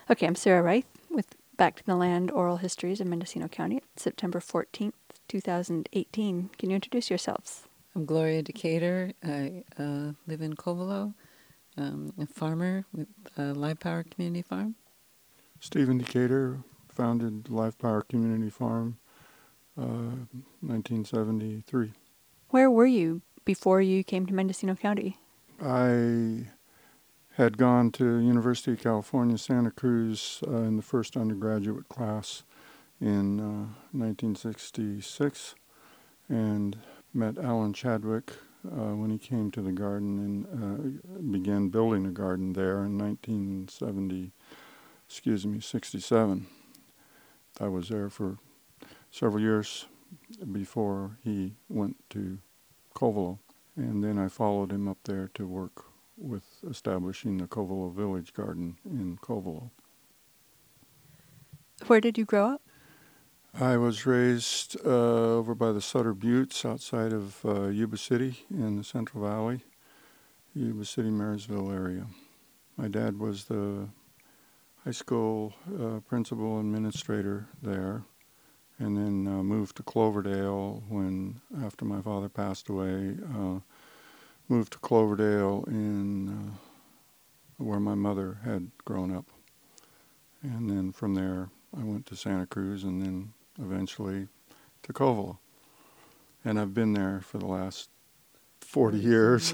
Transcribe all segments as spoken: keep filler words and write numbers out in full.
Okay, I'm Sarah Reith with Back to the Land Oral Histories of Mendocino County, September fourteenth, twenty eighteen. Can you introduce yourselves? I'm Gloria Decatur. I uh, live in Covelo. I'm a farmer with uh, Live Power Community Farm. Stephen Decatur founded Live Power Community Farm uh, nineteen seventy-three. Where were you before you came to Mendocino County? I had gone to University of California, Santa Cruz uh, in the first undergraduate class in uh, nineteen sixty-six and met Alan Chadwick uh, when he came to the garden and uh, began building a garden there in nineteen seventy, excuse me, sixty-seven. I was there for several years before he went to Covelo, and then I followed him up there to work with establishing the Covelo Village Garden in Covelo. Where did you grow up? I was raised uh, over by the Sutter Buttes outside of uh, Yuba City in the Central Valley, Yuba City, Marysville area. My dad was the high school uh, principal administrator there, and then uh, moved to Cloverdale when, after my father passed away, uh, moved to Cloverdale in uh, where my mother had grown up. And then from there, I went to Santa Cruz and then eventually to Covelo. And I've been there for the last forty years.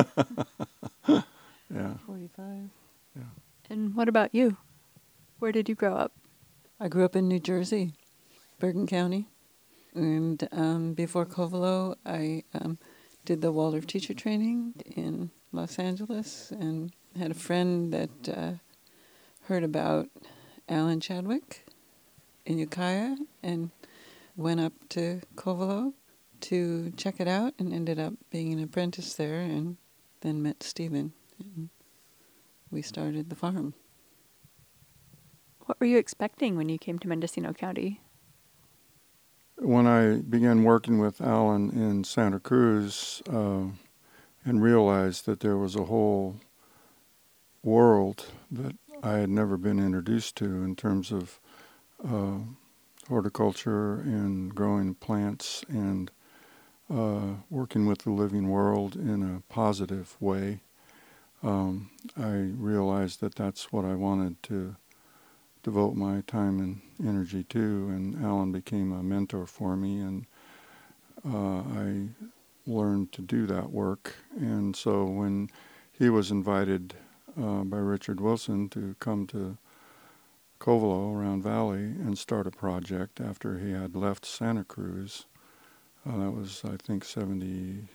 Yeah. forty-five. Yeah. And what about you? Where did you grow up? I grew up in New Jersey, Bergen County. And um, before Covelo, I um, did the Waldorf teacher training in Los Angeles and had a friend that uh, heard about Alan Chadwick in Ukiah and went up to Covelo to check it out and ended up being an apprentice there and then met Stephen. And we started the farm. What were you expecting when you came to Mendocino County? When I began working with Alan in Santa Cruz uh, and realized that there was a whole world that I had never been introduced to in terms of uh, horticulture and growing plants and uh, working with the living world in a positive way, um, I realized that that's what I wanted to devote my time and energy to, and Alan became a mentor for me, and uh, I learned to do that work. And so when he was invited uh, by Richard Wilson to come to Covelo around Valley and start a project after he had left Santa Cruz, uh, that was, I think, seventy-three,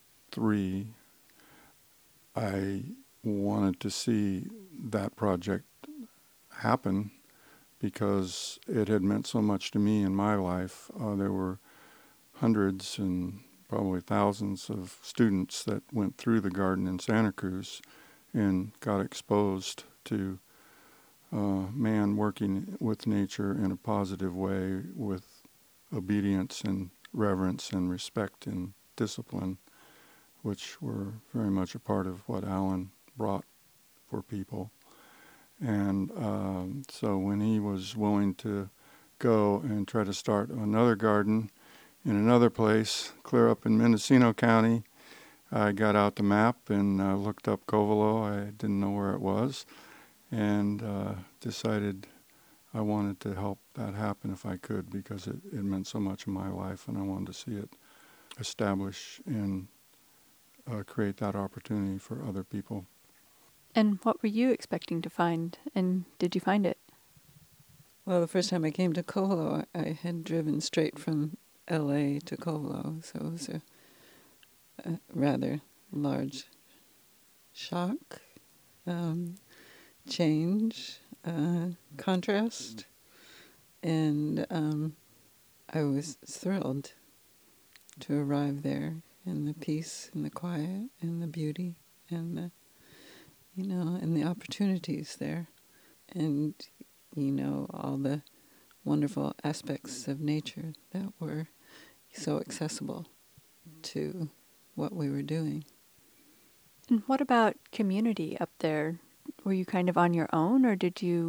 I wanted to see that project happen because it had meant so much to me in my life. Uh, there were hundreds and probably thousands of students that went through the garden in Santa Cruz and got exposed to uh, man working with nature in a positive way with obedience and reverence and respect and discipline, which were very much a part of what Alan brought for people. And um, so when he was willing to go and try to start another garden in another place, clear up in Mendocino County, I got out the map and uh, looked up Covelo. I didn't know where it was, and uh, decided I wanted to help that happen if I could, because it, it meant so much in my life, and I wanted to see it establish and uh, create that opportunity for other people. And what were you expecting to find, and did you find it? Well, the first time I came to Covelo, I had driven straight from L A to Covelo, so it was a, a rather large shock, um, change, uh, contrast, and um, I was thrilled to arrive there in the peace and the quiet and the beauty and the you know, and the opportunities there, and, you know, all the wonderful aspects of nature that were so accessible to what we were doing. And what about community up there? Were you kind of on your own, or did you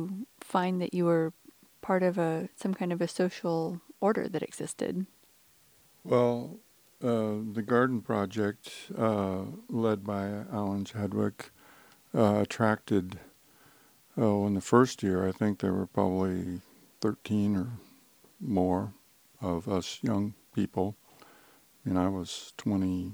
find that you were part of a some kind of a social order that existed? Well, uh, the garden project, uh, led by Alan Chadwick, uh, attracted, oh, in the first year, I think there were probably thirteen or more of us young people. And I was twenty-five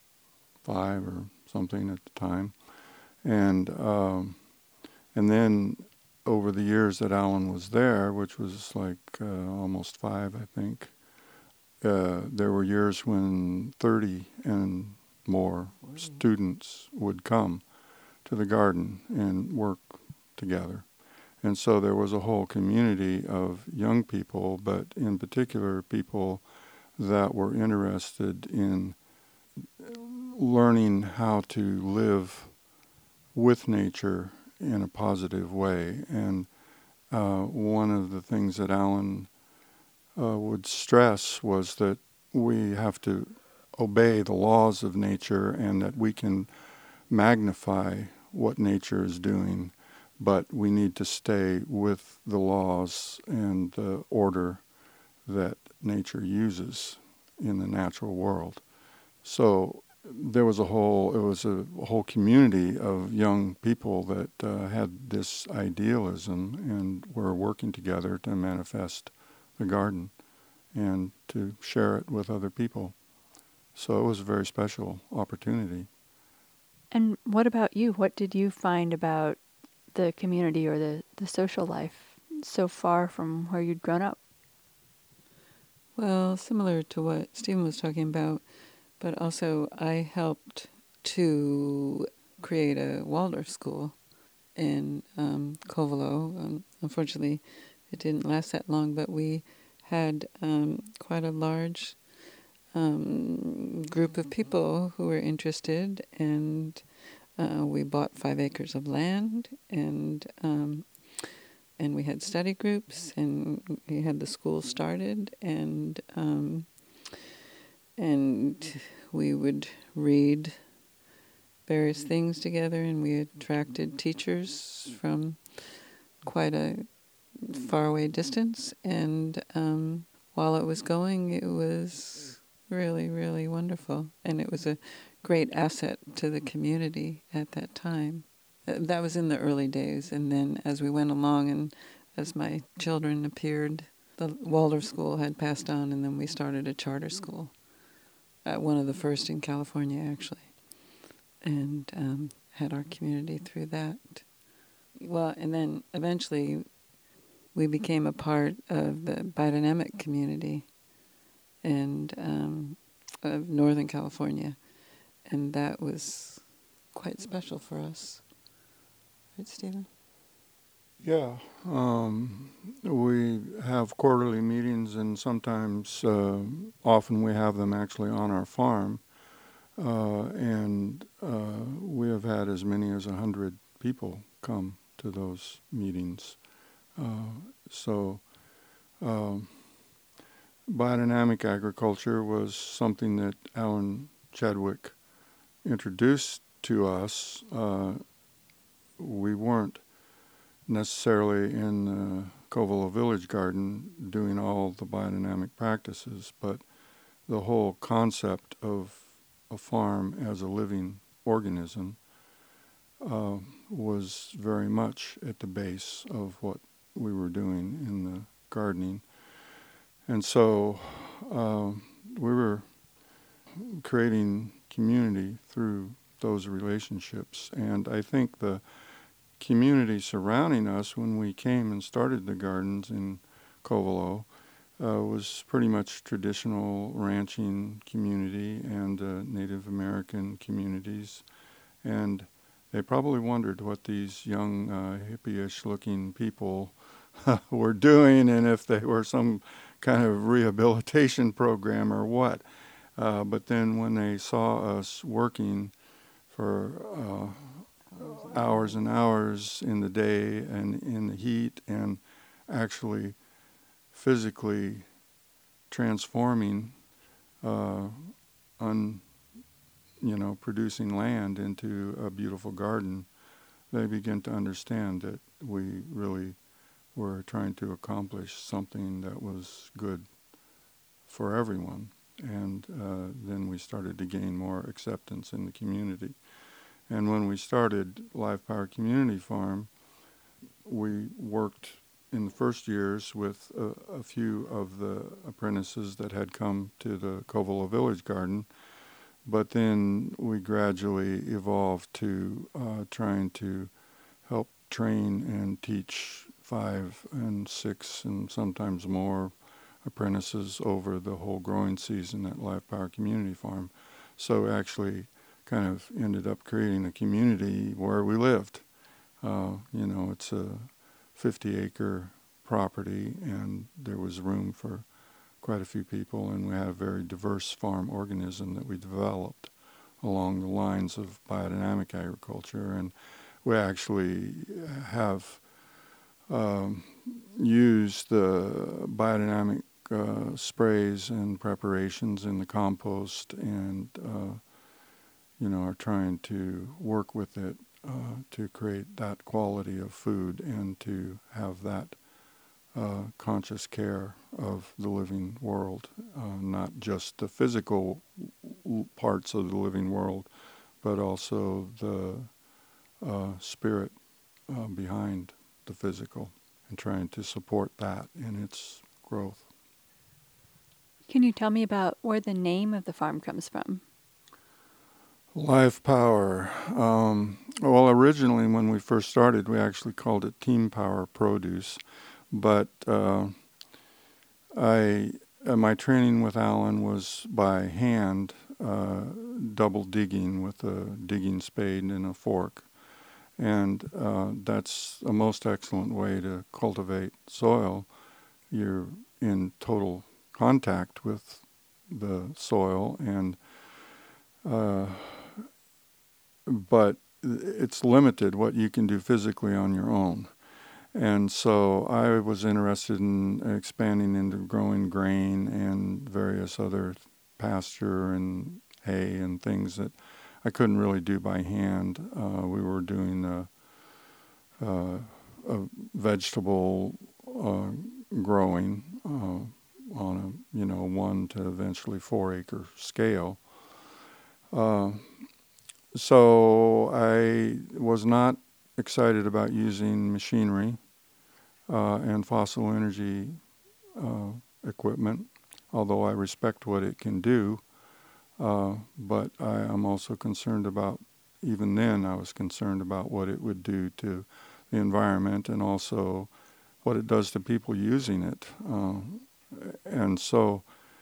or something at the time. And um, and then over the years that Alan was there, which was like uh, almost five, I think, uh, there were years when thirty and more students would come to the garden and work together. And so there was a whole community of young people, but in particular people that were interested in learning how to live with nature in a positive way. And uh, one of the things that Alan uh, would stress was that we have to obey the laws of nature and that we can magnify what nature is doing, but we need to stay with the laws and the order that nature uses in the natural world. So there was a whole, it was a whole community of young people that uh, had this idealism and were working together to manifest the garden and to share it with other people. So it was a very special opportunity. And what about you? What did you find about the community or the, the social life so far from where you'd grown up? Well, similar to what Stephen was talking about, but also I helped to create a Waldorf school in um, Covelo. Um, unfortunately, it didn't last that long, but we had um, quite a large um, group of people who were interested, and uh, we bought five acres of land, and um, and we had study groups, and we had the school started, and um, and we would read various things together, and we attracted teachers from quite a faraway distance, and um, while it was going, it was really, really wonderful, and it was a great asset to the community at that time. That was in the early days, and then as we went along and as my children appeared, the Waldorf school had passed on, and then we started a charter school, uh, one of the first in California, actually, and um, had our community through that. Well, and then eventually we became a part of the biodynamic community and um, of Northern California, and that was quite special for us. Right, Stephen? Yeah, um, we have quarterly meetings, and sometimes, uh, often we have them actually on our farm, uh, and uh, we have had as many as a hundred people come to those meetings. Uh, so um, biodynamic agriculture was something that Alan Chadwick introduced to us. Uh, we weren't necessarily in the Covelo Village Garden doing all the biodynamic practices, but the whole concept of a farm as a living organism uh, was very much at the base of what we were doing in the gardening. And so uh, we were creating community through those relationships. And I think the community surrounding us when we came and started the gardens in Covelo uh, was pretty much traditional ranching community and uh, Native American communities. And they probably wondered what these young uh, hippie-ish looking people were doing and if they were some kind of rehabilitation program or what. Uh, but then when they saw us working for uh, hours and hours in the day and in the heat and actually physically transforming uh, un, you know, producing land into a beautiful garden, they begin to understand that we really were trying to accomplish something that was good for everyone. And uh, then we started to gain more acceptance in the community. And when we started Live Power Community Farm, we worked in the first years with a, a few of the apprentices that had come to the Covelo Village Garden, but then we gradually evolved to uh, trying to help train and teach five and six and sometimes more apprentices over the whole growing season at Live Power Community Farm. So actually kind of ended up creating a community where we lived. Uh, you know, it's a fifty acre property, and there was room for quite a few people, and we had a very diverse farm organism that we developed along the lines of biodynamic agriculture. And we actually have um, used the biodynamic uh, sprays and preparations in the compost, and uh, you know, are trying to work with it uh, to create that quality of food and to have that uh, conscious care of the living world, uh, not just the physical parts of the living world, but also the uh, spirit uh, behind the physical, and trying to support that in its growth. Can you tell me about where the name of the farm comes from? Live Power. Um, well, originally when we first started, we actually called it Team Power Produce, but uh, I uh, my training with Alan was by hand, uh, double digging with a digging spade and a fork, and uh, that's a most excellent way to cultivate soil. You're in total contact with the soil, and uh, but it's limited what you can do physically on your own. And so I was interested in expanding into growing grain and various other pasture and hay and things that I couldn't really do by hand. Uh, we were doing a, a, a vegetable uh, growing uh, on a you know one to eventually four acre scale. Uh, so I was not excited about using machinery uh, and fossil energy uh, equipment, although I respect what it can do. Uh, but I am also concerned about, even then I was concerned about what it would do to the environment and also what it does to people using it. Uh, and so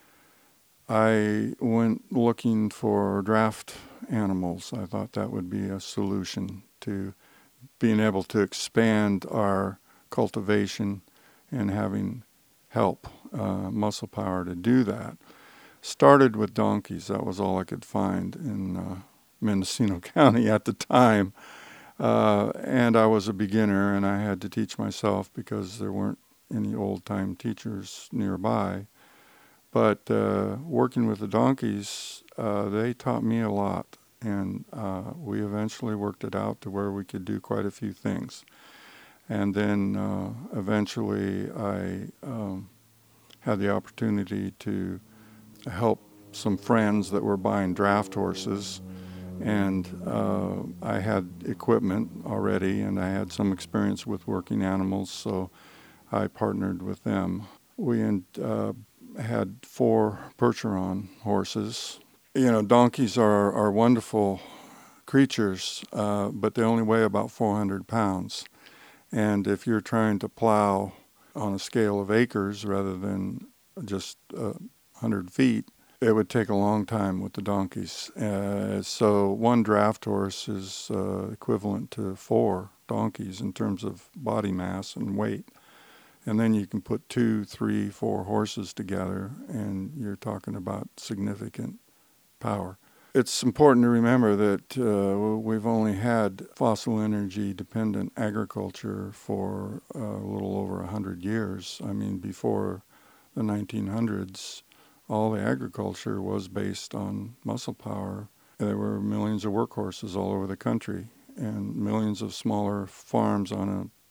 I went looking for draft animals. I thought that would be a solution to being able to expand our cultivation and having help, uh, muscle power to do that. Started with donkeys. That was all I could find in uh, Mendocino County at the time. Uh, and I was a beginner, and I had to teach myself because there weren't any old-time teachers nearby. But uh, working with the donkeys, uh, they taught me a lot, and uh, we eventually worked it out to where we could do quite a few things. And then uh, eventually I um, had the opportunity to help some friends that were buying draft horses, and uh, I had equipment already, and I had some experience with working animals, so I partnered with them. We uh, had four Percheron horses. You know, donkeys are, are wonderful creatures, uh, but they only weigh about four hundred pounds. And if you're trying to plow on a scale of acres rather than just uh, one hundred feet, it would take a long time with the donkeys. Uh, so one draft horse is uh, equivalent to four donkeys in terms of body mass and weight. And then you can put two, three, four horses together, and you're talking about significant power. It's important to remember that uh, we've only had fossil energy dependent agriculture for uh, a little over one hundred years. I mean, before the nineteen hundreds, all the agriculture was based on muscle power. There were millions of workhorses all over the country and millions of smaller farms on a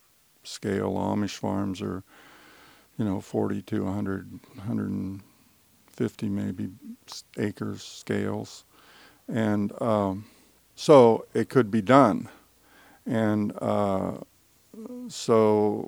scale. Amish farms are, you know, forty to one hundred, one hundred fifty maybe acres scales. And um, so it could be done. And uh, so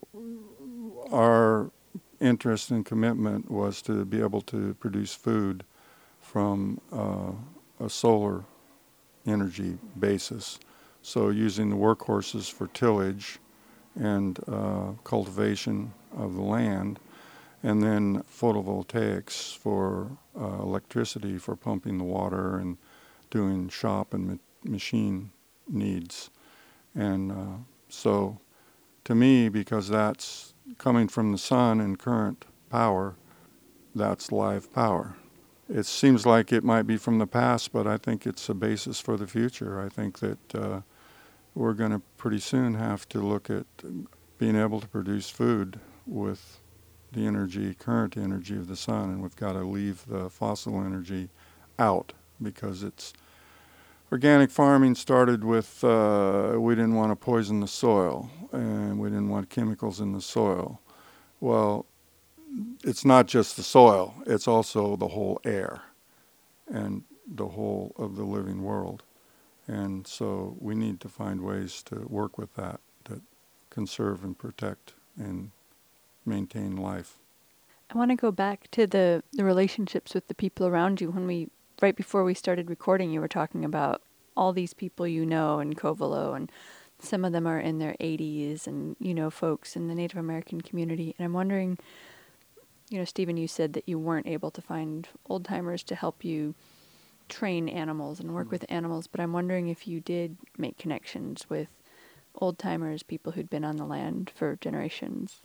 our interest and commitment was to be able to produce food from uh, a solar energy basis. So using the workhorses for tillage and uh, cultivation of the land, and then photovoltaics for uh, electricity for pumping the water and doing shop and ma- machine needs. And uh, so to me, because that's coming from the sun and current power, that's live power. It seems like it might be from the past, but I think it's a basis for the future. I think that uh, we're going to pretty soon have to look at being able to produce food with the energy, current energy of the sun, and we've got to leave the fossil energy out because it's organic farming started with uh, we didn't want to poison the soil and we didn't want chemicals in the soil. Well, it's not just the soil, it's also the whole air and the whole of the living world. And so we need to find ways to work with that, to conserve and protect and maintain life. I want to go back to the, the relationships with the people around you. When we, right before we started recording, you were talking about all these people you know in Covelo, and some of them are in their eighties, and you know folks in the Native American community. And I'm wondering, you know, Stephen, you said that you weren't able to find old timers to help you train animals and work with animals, but I'm wondering if you did make connections with old timers, people who'd been on the land for generations.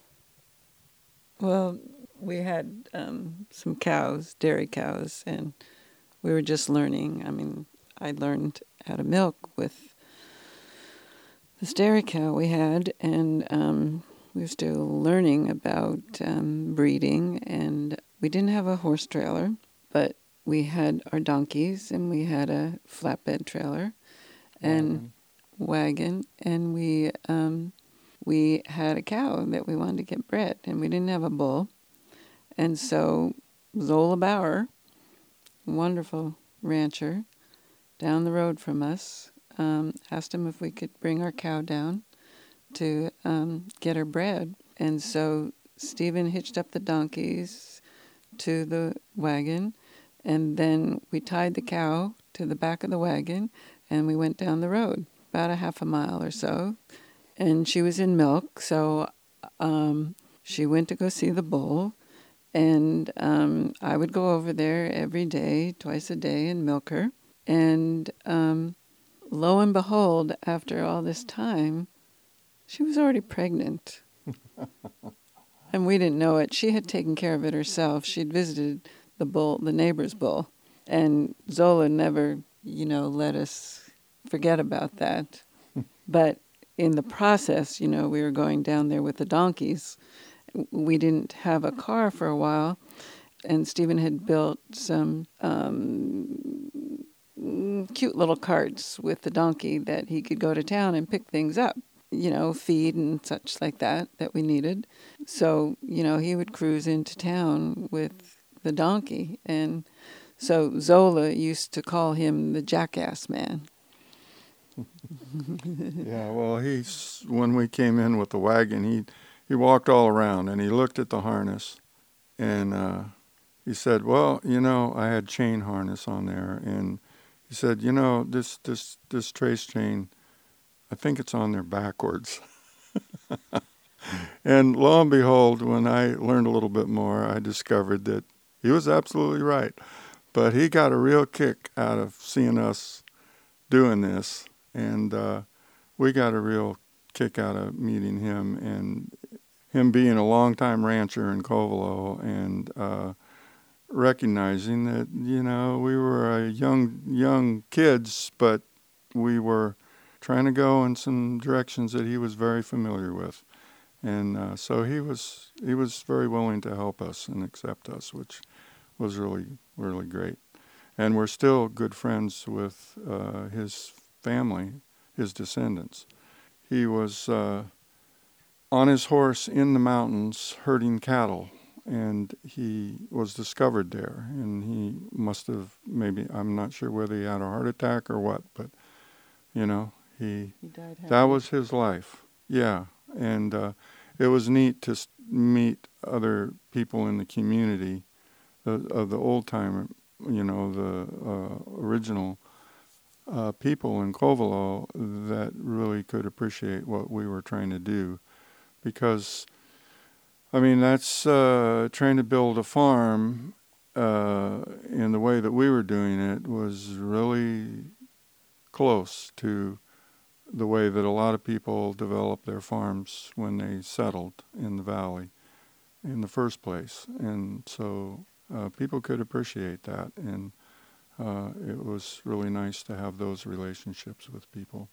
Well, we had um, some cows, dairy cows, and we were just learning. I mean, I learned how to milk with this dairy cow we had, and um, we were still learning about um, breeding, and we didn't have a horse trailer, but we had our donkeys, and we had a flatbed trailer and wagon, wagon and we um, we had a cow that we wanted to get bred, and we didn't have a bull. And so Zola Bauer, wonderful rancher down the road from us, um, asked him if we could bring our cow down to um, get her bred. And so Stephen hitched up the donkeys to the wagon, and then we tied the cow to the back of the wagon, and we went down the road, about a half a mile or so. And she was in milk, so um, she went to go see the bull, and um, I would go over there every day, twice a day, and milk her. And um, lo and behold, after all this time, she was already pregnant. And we didn't know it. She had taken care of it herself. She'd visited the bull, the neighbor's bull. And Zola never, you know, let us forget about that. But in the process, you know, we were going down there with the donkeys. We didn't have a car for a while, and Stephen had built some um, cute little carts with the donkey that he could go to town and pick things up, you know, feed and such like that that we needed. So, you know, he would cruise into town with the donkey, and so Zola used to call him the jackass man. Yeah, well, he's when we came in with the wagon, he he walked all around and he looked at the harness, and uh, he said, "Well, you know, I had chain harness on there," and he said, "You know, this this this trace chain, I think it's on there backwards." And lo and behold, when I learned a little bit more, I discovered that he was absolutely right. But he got a real kick out of seeing us doing this, and uh, we got a real kick out of meeting him and him being a longtime rancher in Covelo, and uh, recognizing that, you know, we were uh, young young kids, but we were trying to go in some directions that he was very familiar with. And uh, so he was he was very willing to help us and accept us, which was really, really great. And we're still good friends with uh, his family, his descendants. He was uh, on his horse in the mountains herding cattle, and he was discovered there, and he must have maybe, I'm not sure whether he had a heart attack or what, but you know, he, He died happy. that was his life. Yeah, and uh, it was neat to s- meet other people in the community of the, the old timer, you know, the uh, original uh, people in Covelo that really could appreciate what we were trying to do, because I mean, that's uh, trying to build a farm uh, in the way that we were doing it was really close to the way that a lot of people developed their farms when they settled in the valley in the first place. And so uh, people could appreciate that, and uh, it was really nice to have those relationships with people.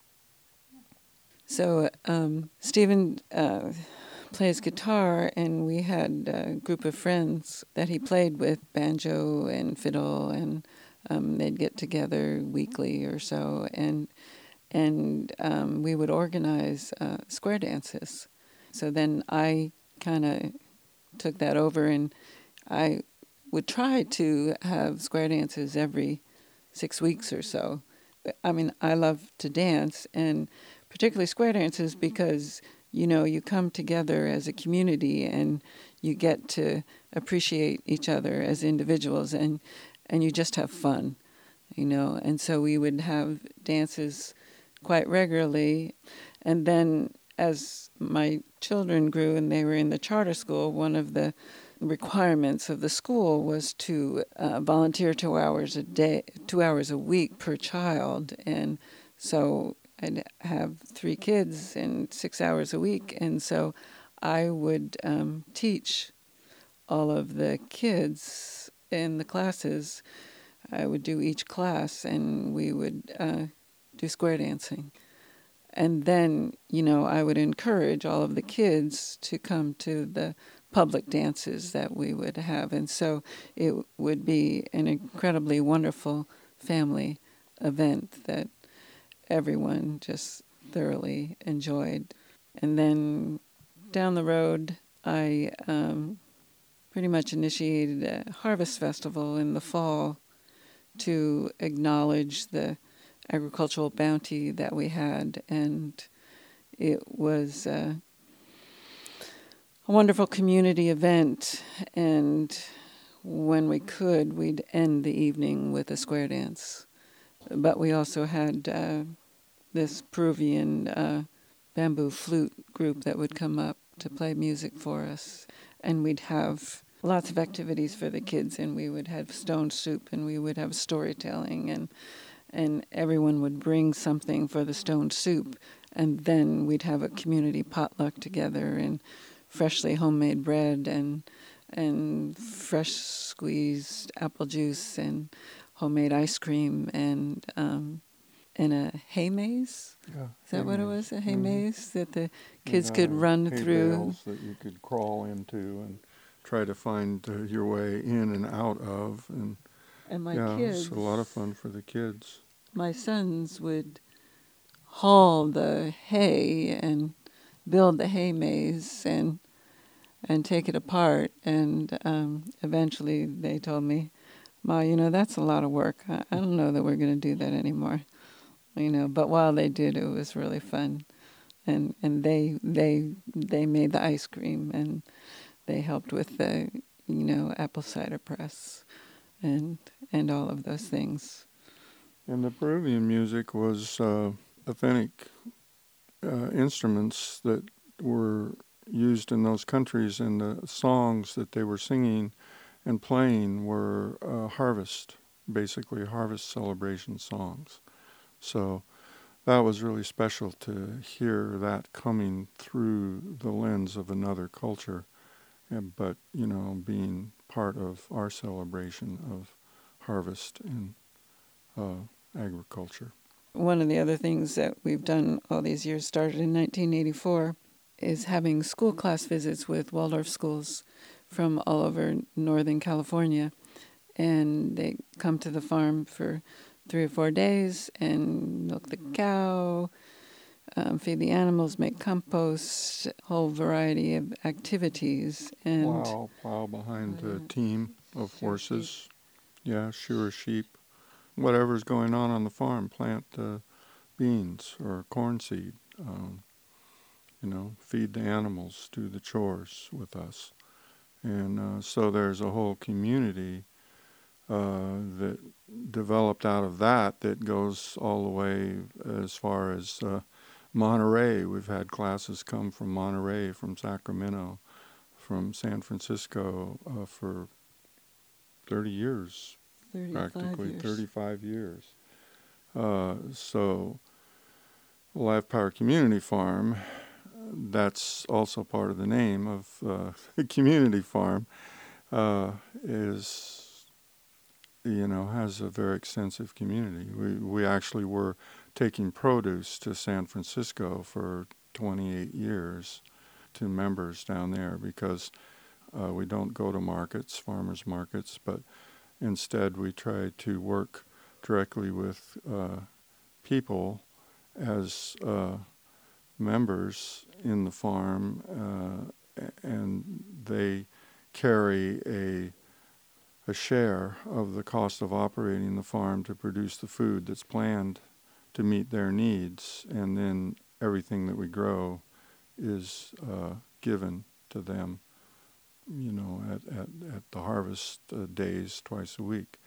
So um, Stephen uh, plays guitar, and we had a group of friends that he played with, banjo and fiddle, and um, they'd get together weekly or so, and and um, we would organize uh, square dances. So then I kind of took that over, and I would try to have square dances every six weeks or so. I mean, I love to dance, and particularly square dances, because you know you come together as a community and you get to appreciate each other as individuals, and and you just have fun, you know. And so we would have dances quite regularly, and then as my children grew and they were in the charter school, one of the requirements of the school was to uh, volunteer two hours a day, two hours a week per child, and so I'd have three kids and six hours a week, and so I would um, teach all of the kids in the classes. I would do each class, and we would uh, do square dancing. And then, you know, I would encourage all of the kids to come to the public dances that we would have. And so it would be an incredibly wonderful family event that everyone just thoroughly enjoyed. And then down the road, I um, pretty much initiated a harvest festival in the fall to acknowledge the agricultural bounty that we had, and it was uh, a wonderful community event. And when we could, we'd end the evening with a square dance. But we also had uh, this Peruvian uh, bamboo flute group that would come up to play music for us, and we'd have lots of activities for the kids, and we would have stone soup, and we would have storytelling, and and everyone would bring something for the stone soup, and then we'd have a community potluck together, and freshly homemade bread, and and fresh squeezed apple juice, and homemade ice cream, and um, and a hay maze. Yeah, Is that hay what it maze. was? A hay Mhm. maze that the kids And, could uh, run hay through. bales that you could crawl into and try to find uh, your way in and out of, and And my yeah, kids, it's a lot of fun for the kids. my sons would haul the hay and build the hay maze and and take it apart. And um, eventually they told me, Ma, you know, that's a lot of work. I, I don't know that we're going to do that anymore. You know, but while they did, it was really fun. And and they they they made the ice cream, and they helped with the, you know, apple cider press and and all of those things. And the Peruvian music was uh, authentic uh, instruments that were used in those countries, and the songs that they were singing and playing were uh, harvest, basically harvest celebration songs. So that was really special to hear that coming through the lens of another culture, and, but, you know, being part of our celebration of harvest and uh, agriculture. One of the other things that we've done all these years, started in nineteen eighty-four, is having school class visits with Waldorf schools from all over Northern California. And they come to the farm for three or four days and milk the cow, um, feed the animals, make compost, whole variety of activities. And Plow, plow behind Oh, a yeah. team of Shear horses. Yeah, shear sheep. Whatever's going on on the farm, plant uh, beans or corn seed. Um, you know, feed the animals, do the chores with us. And uh, so there's a whole community uh, that developed out of that that goes all the way as far as uh, Monterey. We've had classes come from Monterey, from Sacramento, from San Francisco uh, for thirty years, thirty-five practically years. thirty-five years. Uh, so Live Power Community Farm, that's also part of the name of uh, the community farm, uh, is, you know, has a very extensive community. We, we actually were taking produce to San Francisco for twenty-eight years to members down there because uh, we don't go to markets, farmers markets, but instead we try to work directly with uh, people as uh, members in the farm, uh, and they carry a a share of the cost of operating the farm to produce the food that's planned to meet their needs, and then everything that we grow is uh, given to them, you know, at, at, at the harvest uh, days twice a week.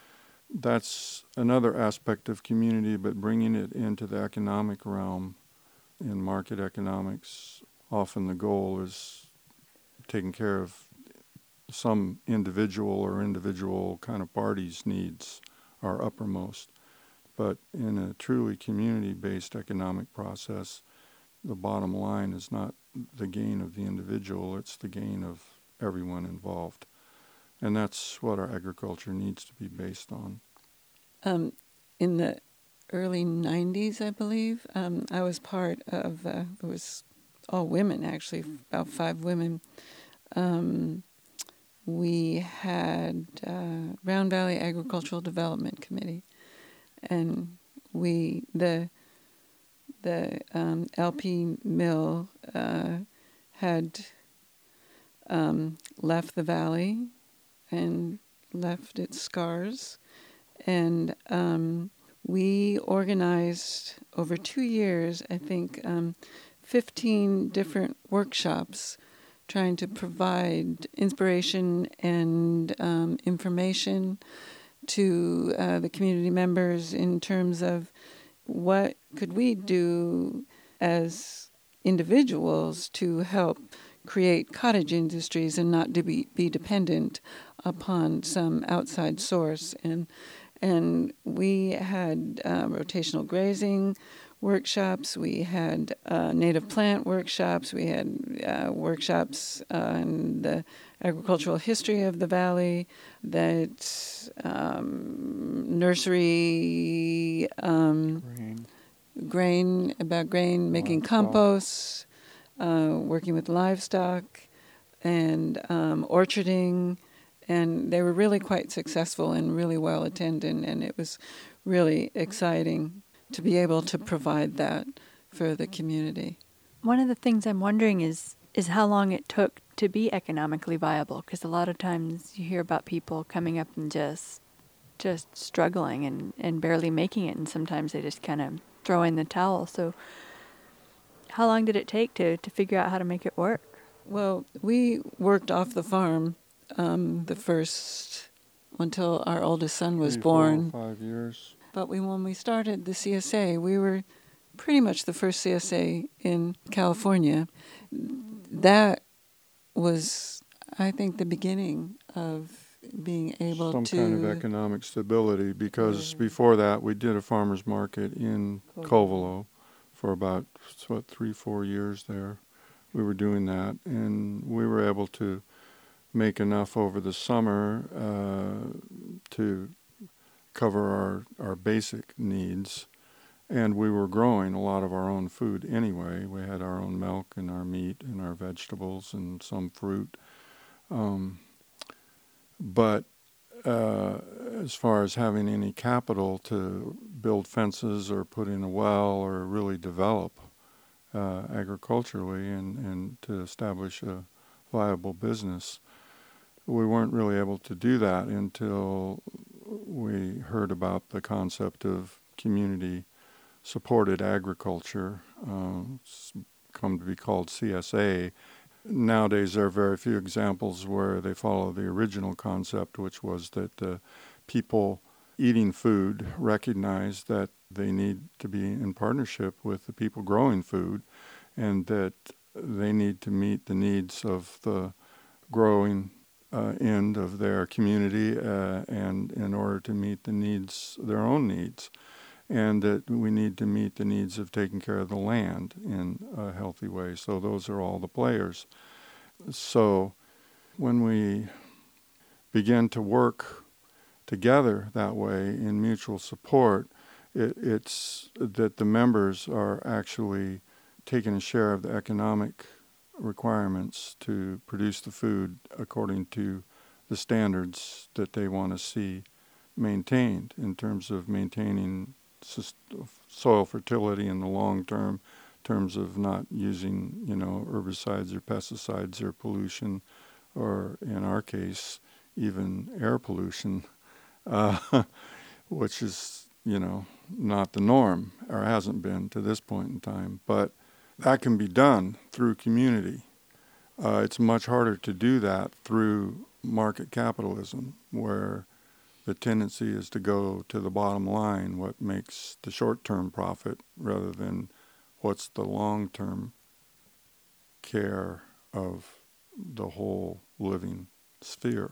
That's another aspect of community, but bringing it into the economic realm. In market economics, often the goal is taking care of some individual or individual kind of party's needs are uppermost. But in a truly community-based economic process, the bottom line is not the gain of the individual, it's the gain of everyone involved. And that's what our agriculture needs to be based on. Um, in the early nineties, I believe, um, I was part of, uh, it was all women actually, about five women. Um, we had uh, Round Valley Agricultural Development Committee, and we, the the um, L P mill uh, had um, left the valley and left its scars, and um, we organized over two years, I think, um, fifteen different workshops trying to provide inspiration and um, information to uh, the community members in terms of what could we do as individuals to help create cottage industries and not to be, be dependent upon some outside source. And and we had uh, rotational grazing workshops, we had uh, native plant workshops, we had uh, workshops on the agricultural history of the valley, that um, nursery um, Grain. grain, about grain, making Livestock. compost, uh, working with livestock, and um, orcharding. And they were really quite successful and really well attended, and it was really exciting to be able to provide that for the community. One of the things I'm wondering is is how long it took to be economically viable, because a lot of times you hear about people coming up and just just struggling and, and barely making it, and sometimes they just kind of throw in the towel. So how long did it take to, to figure out how to make it work? Well, we worked off the farm um, the first until our oldest son was Three, born. Four, five years. But we, when we started the C S A, we were pretty much the first C S A in California. That was, I think, the beginning of being able Some to... kind of economic stability, because Yeah. before that we did a farmer's market in Covelo. Covelo for about, what, three, four years there. We were doing that, and we were able to make enough over the summer uh, to cover our, our basic needs. And we were growing a lot of our own food anyway. We had our own milk and our meat and our vegetables and some fruit. Um, but uh, as far as having any capital to build fences or put in a well or really develop uh, agriculturally and, and to establish a viable business. We weren't really able to do that until we heard about the concept of community supported agriculture. Uh, it's come to be called C S A. Nowadays, there are very few examples where they follow the original concept, which was that the people eating food recognize that they need to be in partnership with the people growing food, and that they need to meet the needs of the growing uh, end of their community, uh, and in order to meet the needs, their own needs, and that we need to meet the needs of taking care of the land in a healthy way. So those are all the players. So when we begin to work together that way in mutual support, it, it's that the members are actually taking a share of the economic requirements to produce the food according to the standards that they want to see maintained in terms of maintaining soil fertility in the long term, in terms of not using, you know, herbicides or pesticides or pollution, or in our case, even air pollution, uh, which is, you know, not the norm, or hasn't been to this point in time. But that can be done through community. Uh, it's much harder to do that through market capitalism, where the tendency is to go to the bottom line, what makes the short-term profit, rather than what's the long-term care of the whole living sphere.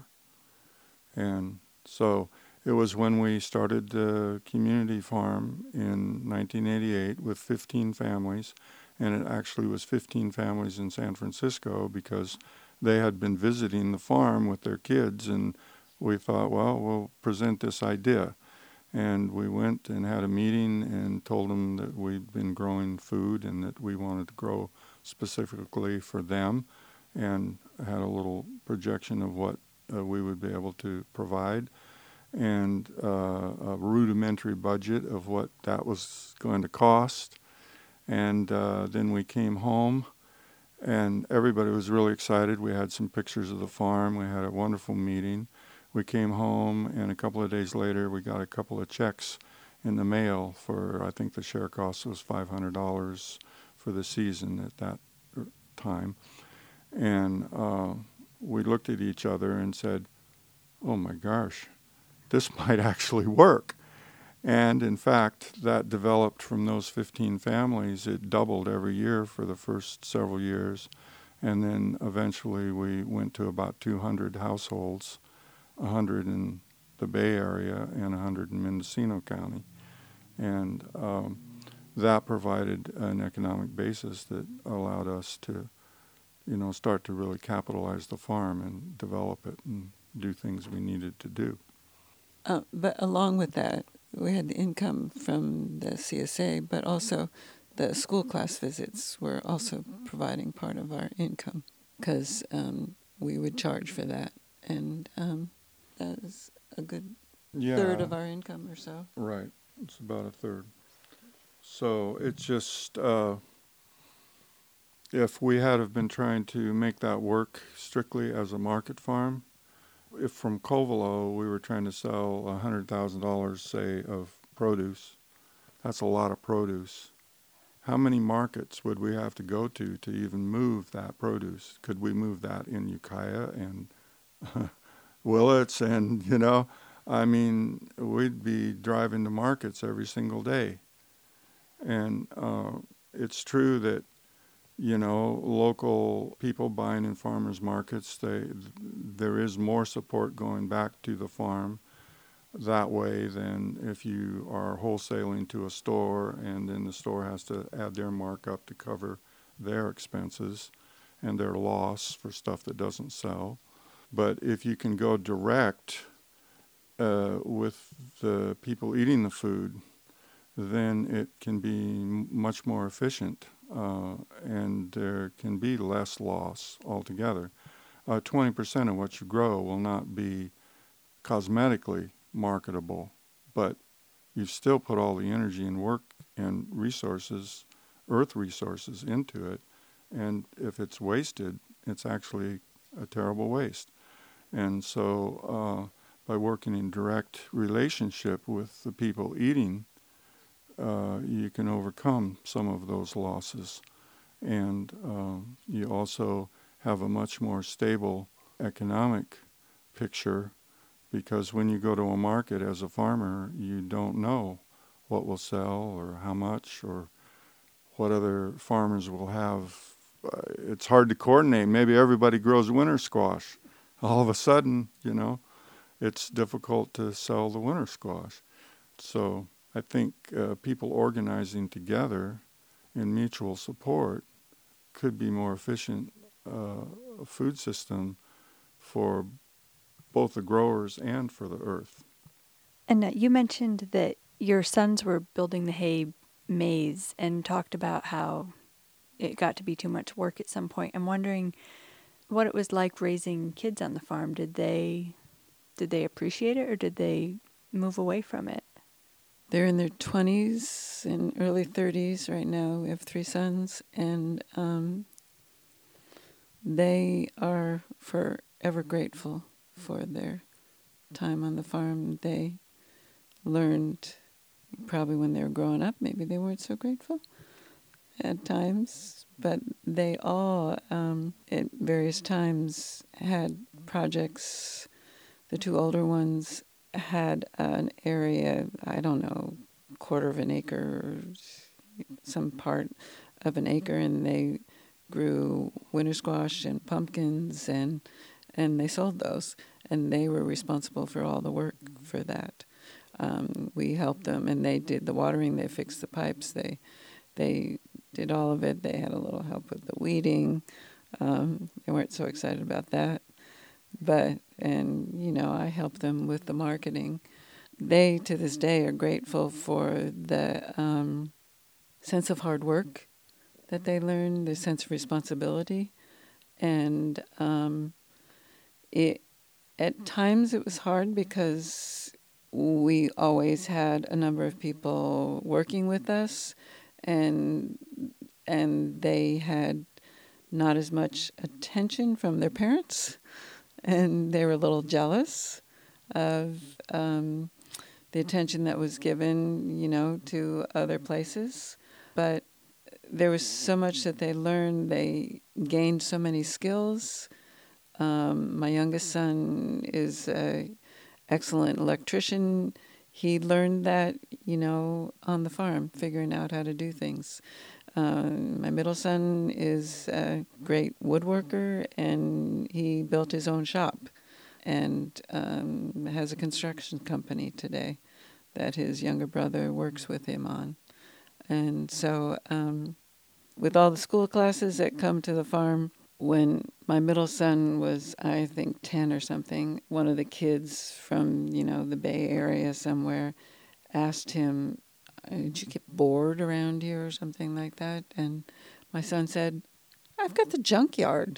And so it was when we started the community farm in nineteen eighty-eight with fifteen families, and it actually was fifteen families in San Francisco because they had been visiting the farm with their kids, and we thought, well, we'll present this idea. And we went and had a meeting and told them that we'd been growing food and that we wanted to grow specifically for them, and had a little projection of what uh, we would be able to provide, and uh, a rudimentary budget of what that was going to cost. And uh, then we came home, and everybody was really excited. We had some pictures of the farm. We had a wonderful meeting. We came home, and a couple of days later, we got a couple of checks in the mail for, I think the share cost was five hundred dollars for the season at that time. And uh, we looked at each other and said, oh my gosh, this might actually work. And in fact, that developed from those fifteen families. It doubled every year for the first several years. And then eventually we went to about two hundred households, one hundred in the Bay Area and one hundred in Mendocino County. And um, that provided an economic basis that allowed us to, you know, start to really capitalize the farm and develop it and do things we needed to do. Uh, but along with that, we had the income from the C S A, but also the school class visits were also providing part of our income, because um, we would charge for that. And um, that is a good Yeah, third of our income or so. right. It's about a third. So it's just, uh, if we had have been trying to make that work strictly as a market farm, if from Covelo we were trying to sell one hundred thousand dollars, say, of produce, that's a lot of produce. How many markets would we have to go to to even move that produce? Could we move that in Ukiah and Willits and, you know, I mean, we'd be driving to markets every single day. And uh, it's true that, you know, local people buying in farmers markets, they, there is more support going back to the farm that way than if you are wholesaling to a store, and then the store has to add their markup to cover their expenses and their loss for stuff that doesn't sell. But if you can go direct uh, with the people eating the food, then it can be m- much more efficient, uh, and there can be less loss altogether. Uh, twenty percent of what you grow will not be cosmetically marketable, but you've still put all the energy and work and resources earth resources into it. And if it's wasted, it's actually a terrible waste. And so uh, by working in direct relationship with the people eating, uh, you can overcome some of those losses. And uh, you also have a much more stable economic picture, because when you go to a market as a farmer, you don't know what will sell or how much or what other farmers will have. Uh, it's hard to coordinate. Maybe everybody grows winter squash. All of a sudden, you know, it's difficult to sell the winter squash. So I think uh, people organizing together in mutual support could be more efficient uh, food system for both the growers and for the earth. And uh, you mentioned that your sons were building the hay maze and talked about how it got to be too much work at some point. I'm wondering what it was like raising kids on the farm. Did they did they appreciate it, or did they move away from it? They're in their twenties and early thirties right now. We have three sons, and um, they are forever grateful for their time on the farm. They learned, probably when they were growing up, maybe they weren't so grateful at times, but they all, um, at various times, had projects. The two older ones had an area, I don't know, quarter of an acre or some part of an acre, and they grew winter squash and pumpkins, and and they sold those, and they were responsible for all the work for that. Um, we helped them, and they did the watering, they fixed the pipes, they they did all of it. They had a little help with the weeding. Um, they weren't so excited about that. But, and, you know, I helped them with the marketing. They, to this day, are grateful for the um, sense of hard work that they learned, the sense of responsibility. And um, it at times it was hard because we always had a number of people working with us, and and they had not as much attention from their parents, and they were a little jealous of um, the attention that was given, you know, to other places. But there was so much that they learned. They gained so many skills. Um, my youngest son is an excellent electrician. He learned that, you know, on the farm, figuring out how to do things. Um, my middle son is a great woodworker, and he built his own shop and um, has a construction company today that his younger brother works with him on. And so um, with all the school classes that come to the farm, when my middle son was, I think, ten or something, one of the kids from, you know, the Bay Area somewhere asked him, did you get bored around here or something like that? And my son said, I've got the junkyard.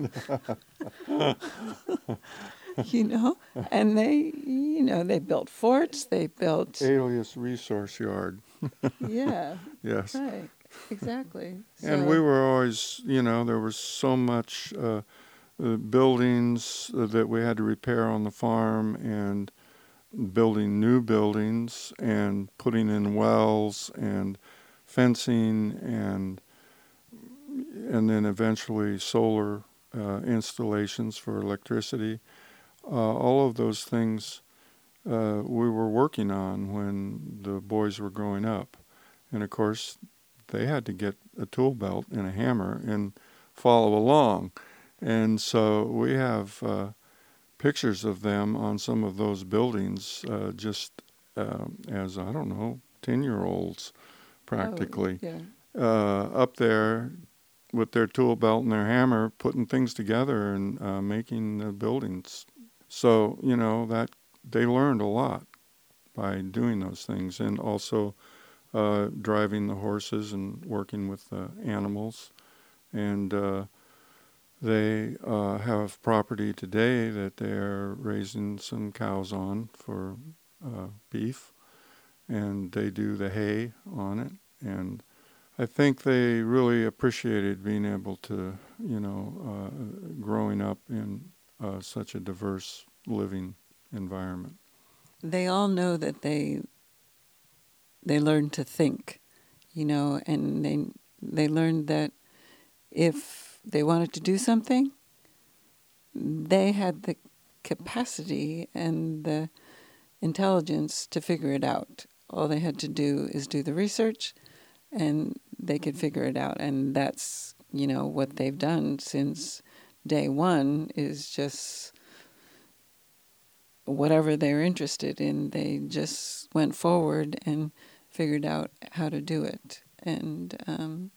You know? And they, you know, they built forts, they built... Alias Resource Yard. Yeah. Yes. Right. Exactly. And So, we were always, you know, there was so much uh, uh, buildings that we had to repair on the farm, and building new buildings and putting in wells and fencing and and then eventually solar uh, installations for electricity. Uh, all of those things uh, we were working on when the boys were growing up. And of course, they had to get a tool belt and a hammer and follow along. And so we have uh, pictures of them on some of those buildings uh, just uh, as, I don't know, ten-year-olds practically, oh, yeah. uh, up there with their tool belt and their hammer, putting things together and uh, making the buildings. So, you know, that they learned a lot by doing those things, and also uh, driving the horses and working with the animals. And uh, they uh, have property today that they're raising some cows on for uh, beef, and they do the hay on it. And I think they really appreciated being able to, you know, uh, growing up in uh, such a diverse living environment. They all know that they they learned to think, you know, and they they learned that if they wanted to do something, they had the capacity and the intelligence to figure it out. All they had to do is do the research, and they could figure it out. And that's, you know, what they've done since day one, is just whatever they're interested in, they just went forward and figured out how to do it. And um,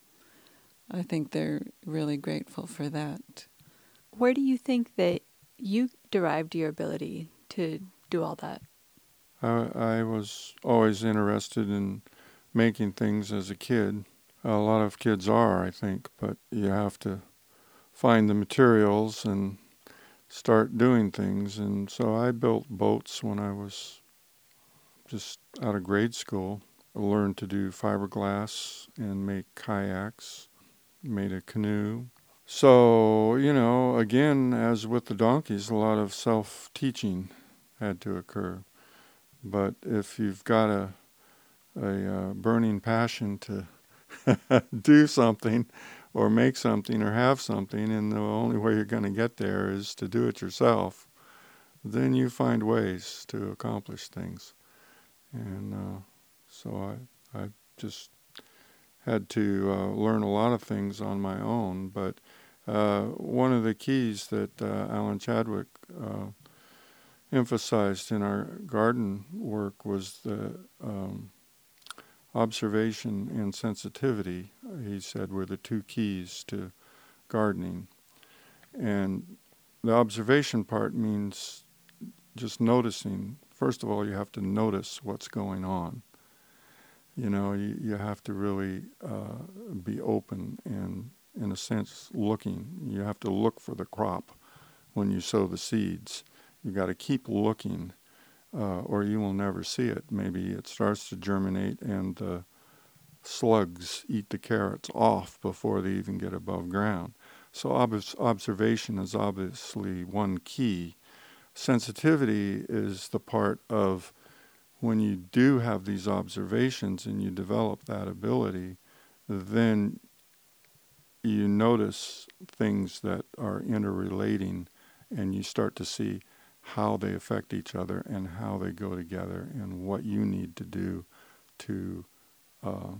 I think they're really grateful for that. Where do you think that you derived your ability to do all that? I, I was always interested in making things as a kid. A lot of kids are, I think, but you have to find the materials and start doing things. And so I built boats when I was just out of grade school. I learned to do fiberglass and make kayaks, made a canoe. So, you know, again, as with the donkeys, a lot of self-teaching had to occur. But if you've got a, a uh, burning passion to do something or make something or have something, and the only way you're going to get there is to do it yourself, then you find ways to accomplish things. And uh, so I, I just had to uh, learn a lot of things on my own. But uh, one of the keys that uh, Alan Chadwick uh, emphasized in our garden work was the um, observation and sensitivity, he said, were the two keys to gardening. And the observation part means just noticing. First of all, you have to notice what's going on. You know, you, you have to really uh, be open and, in a sense, looking. You have to look for the crop when you sow the seeds. You've got to keep looking, uh, or you will never see it. Maybe it starts to germinate and the slugs eat the carrots off before they even get above ground. So ob- observation is obviously one key. Sensitivity is the part of when you do have these observations and you develop that ability, then you notice things that are interrelating and you start to see how they affect each other and how they go together and what you need to do to uh,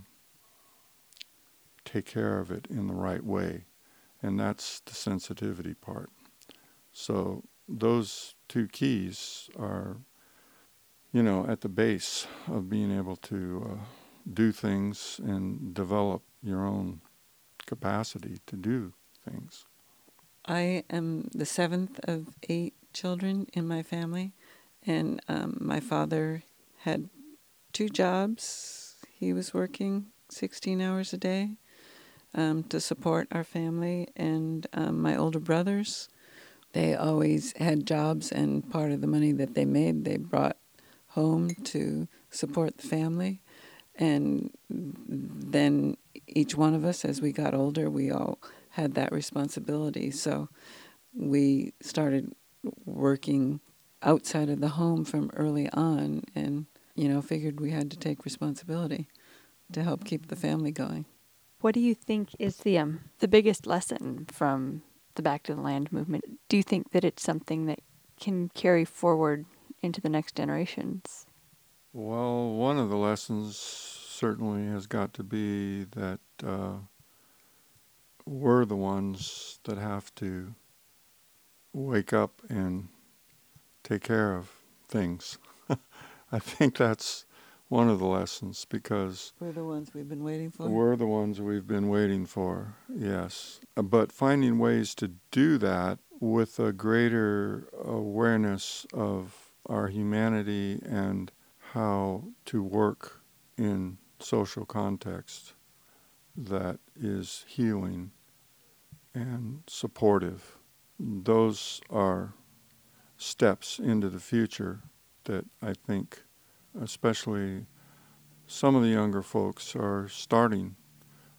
take care of it in the right way. And that's the sensitivity part. So those two keys are, you know, at the base of being able to uh, do things and develop your own capacity to do things. I am the seventh of eight children in my family, and um, my father had two jobs. He was working sixteen hours a day um, to support our family, and um, my older brothers, they always had jobs, and part of the money that they made, they brought home to support the family. And then each one of us, as we got older, we all had that responsibility. So we started working outside of the home from early on, and, you know, figured we had to take responsibility to help keep the family going. What do you think is the um the biggest lesson from the Back to the Land movement? Do you think that it's something that can carry forward into the next generations? Well, one of the lessons certainly has got to be that uh, we're the ones that have to wake up and take care of things. I think that's one of the lessons, because We're the ones we've been waiting for. we're the ones we've been waiting for, yes. But finding ways to do that with a greater awareness of our humanity and how to work in social context that is healing and supportive. Those are steps into the future that I think especially some of the younger folks are starting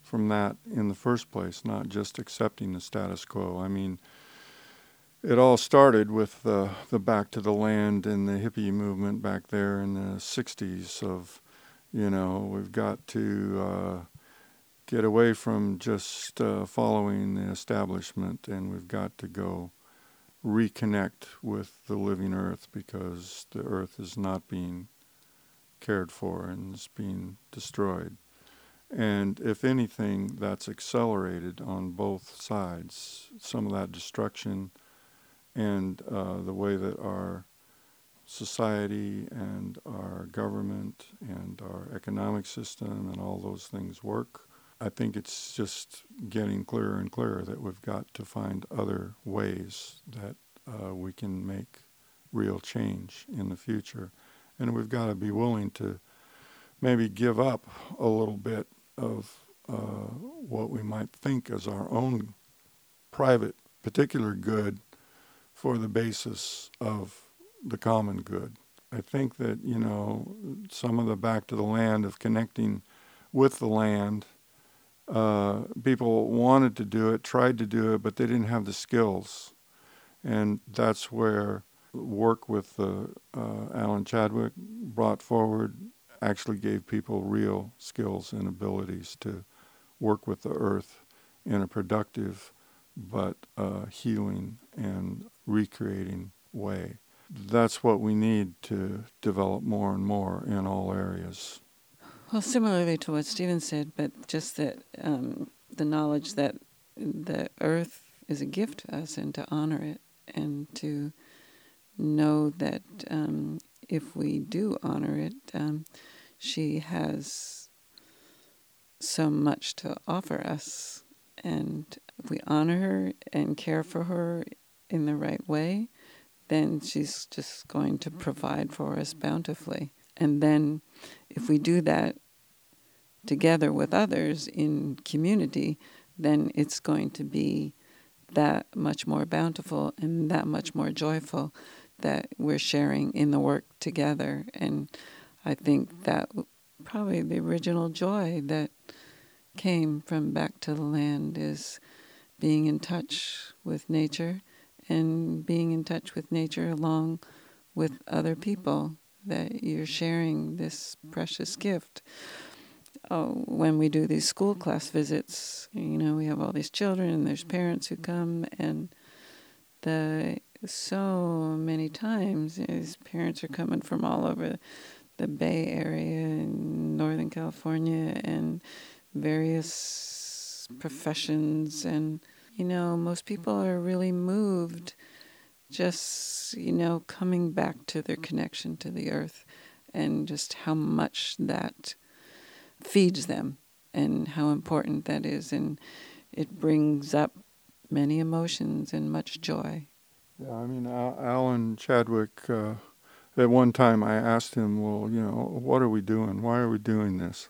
from that in the first place, not just accepting the status quo. I mean, it all started with the, the Back to the Land and the hippie movement back there in the sixties of, you know, we've got to uh, get away from just uh, following the establishment, and we've got to go reconnect with the living earth, because the earth is not being cared for and is being destroyed. And if anything, that's accelerated on both sides. Some of that destruction and uh, the way that our society and our government and our economic system and all those things work, I think it's just getting clearer and clearer that we've got to find other ways that uh, we can make real change in the future. And we've got to be willing to maybe give up a little bit of uh, what we might think as our own private, particular good for the basis of the common good. I think that, you know, some of the Back to the Land of connecting with the land, uh, people wanted to do it, tried to do it, but they didn't have the skills. And that's where work with uh, uh, Alan Chadwick brought forward actually gave people real skills and abilities to work with the earth in a productive but uh, healing and recreating way. That's what we need to develop more and more in all areas. Well, similarly to what Stephen said, but just that um, the knowledge that the earth is a gift to us, and to honor it, and to know that um, if we do honor it, um, she has so much to offer us. And if we honor her and care for her in the right way, then she's just going to provide for us bountifully. And then if we do that together with others in community, then it's going to be that much more bountiful and that much more joyful that we're sharing in the work together. And I think that probably the original joy that came from Back to the Land is being in touch with nature, and being in touch with nature along with other people, that you're sharing this precious gift. Oh, when we do these school class visits, you know, we have all these children and there's parents who come, and the so many times these parents are coming from all over the Bay Area in Northern California and various professions, and you know, most people are really moved just, you know, coming back to their connection to the earth, and just how much that feeds them and how important that is, and it brings up many emotions and much joy. Yeah, I mean, Al- Alan Chadwick, uh, at one time I asked him, well, you know, what are we doing? Why are we doing this?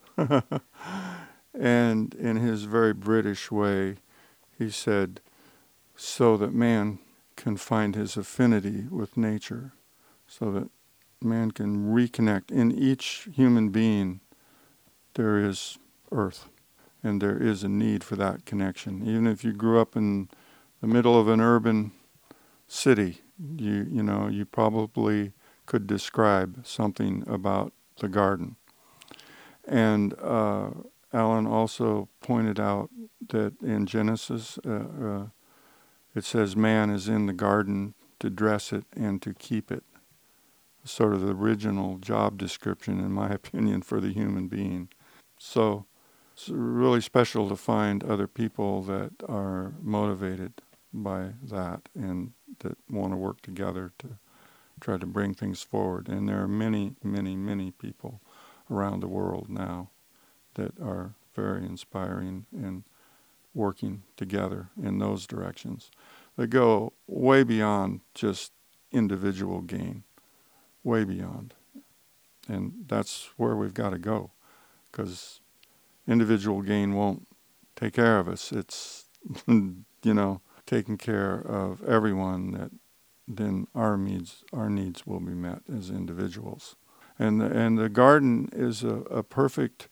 And in his very British way, he said, so that man can find his affinity with nature, so that man can reconnect. In each human being, there is earth, and there is a need for that connection. Even if you grew up in the middle of an urban city, you you know, you probably could describe something about the garden. And uh, Alan also pointed out that in Genesis, uh, uh, it says man is in the garden to dress it and to keep it. Sort of the original job description, in my opinion, for the human being. So it's really special to find other people that are motivated by that and that want to work together to try to bring things forward. And there are many, many, many people around the world now that are very inspiring and working together in those directions. They go way beyond just individual gain, way beyond. And that's where we've got to go, because individual gain won't take care of us. It's, you know, taking care of everyone, that then our needs our needs will be met as individuals. And the, and the garden is a, a perfect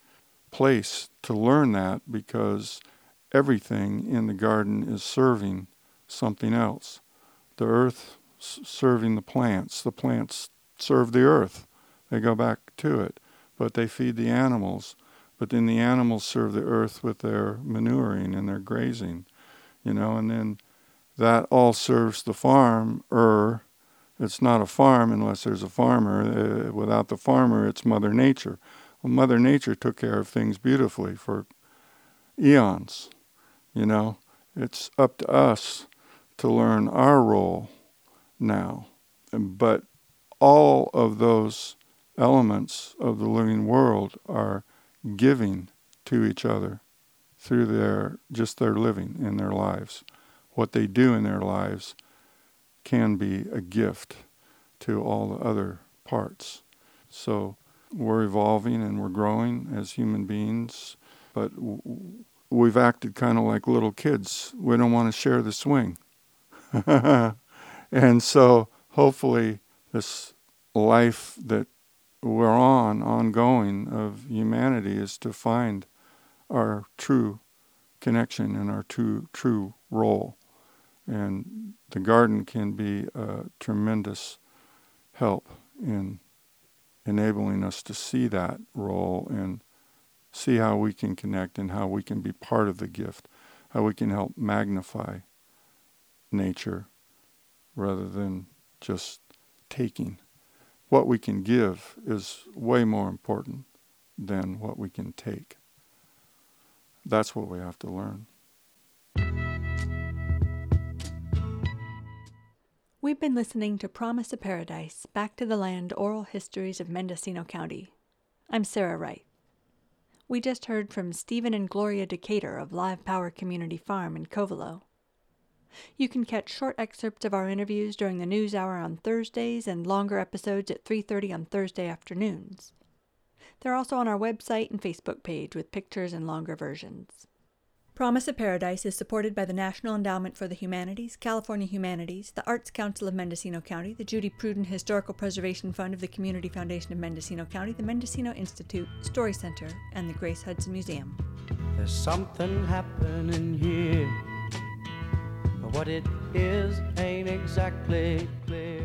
place to learn that, because everything in the garden is serving something else. The earth s- serving the plants. The plants serve the earth. They go back to it. But they feed the animals. But then the animals serve the earth with their manuring and their grazing. You know, and then that all serves the farmer. It's not a farm unless there's a farmer. Uh, without the farmer, it's Mother Nature. Well, Mother Nature took care of things beautifully for eons. You know, it's up to us to learn our role now. But all of those elements of the living world are giving to each other through their just their living in their lives. What they do in their lives can be a gift to all the other parts. So we're evolving and we're growing as human beings, but w- we've acted kind of like little kids. We don't want to share the swing. And so hopefully this life that we're on, ongoing, of humanity, is to find our true connection and our true, true role. And the garden can be a tremendous help in enabling us to see that role and see how we can connect and how we can be part of the gift, how we can help magnify nature rather than just taking. What we can give is way more important than what we can take. That's what we have to learn. We've been listening to Promise of Paradise, Back to the Land Oral Histories of Mendocino County. I'm Sarah Wright. We just heard from Stephen and Gloria Decatur of Live Power Community Farm in Covelo. You can catch short excerpts of our interviews during the news hour on Thursdays and longer episodes at three thirty on Thursday afternoons. They're also on our website and Facebook page with pictures and longer versions. Promise of Paradise is supported by the National Endowment for the Humanities, California Humanities, the Arts Council of Mendocino County, the Judy Pruden Historical Preservation Fund of the Community Foundation of Mendocino County, the Mendocino Institute, Story Center, and the Grace Hudson Museum. There's something happening here, but what it is ain't exactly clear.